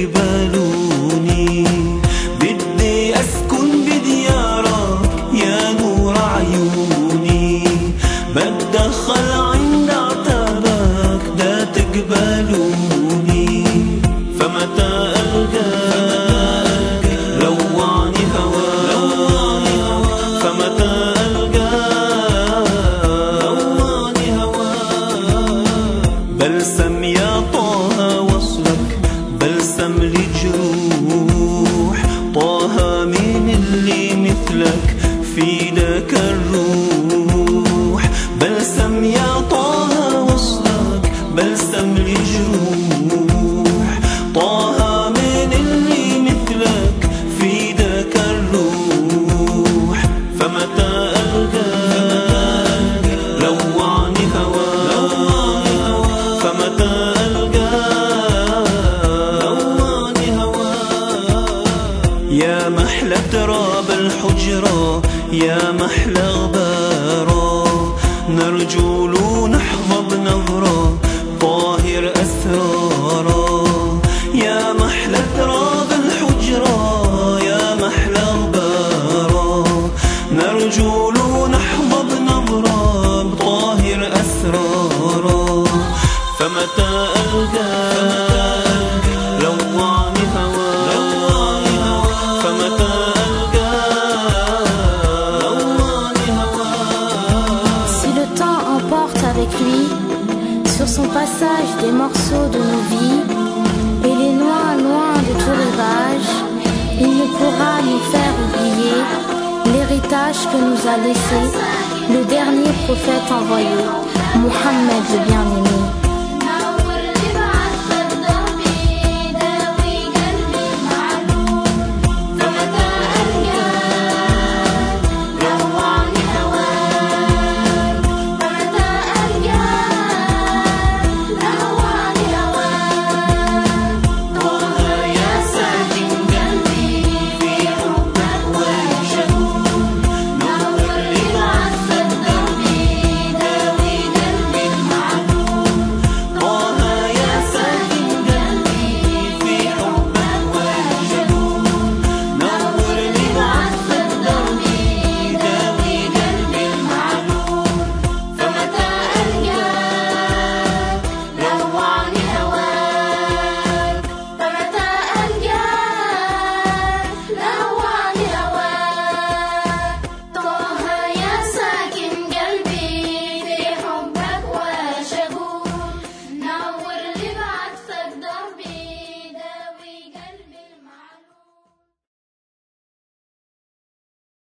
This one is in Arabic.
تقبلوني. بدي أسكن بديارك يا نور عيوني، بتدخل عند عتابك دا تقبلوني. فمتى ألقاك لوعني هواك، فمتى ألقاك لوعني هواك. بلسم يا طه وصلك، بلسم لجروح طه من اللي مثلك في ذاك الروح. بلسم يا طه وصلك، بلسم لجروح طه من اللي مثلك في ذاك الروح. فمتى ألقاك لوعني هواك، فمتى ألقاك لوعني هواك. يا محلى تراب الحجرة، يا محلى غبارة، نرجو له نحظى بنظرة طاهر أسرارا. يا محلى تراب الحجرة، يا محلى غبارة، نرجو له نحظى بنظرة طاهر أسرارا. فمتى ألقاك لوعني هواك، فمتى avec lui sur son passage des morceaux de nos vies et les loin, loin de tout rivage, il ne pourra nous faire oublier l'héritage que nous a laissé le dernier prophète envoyé, Mohammed le bien-aimé.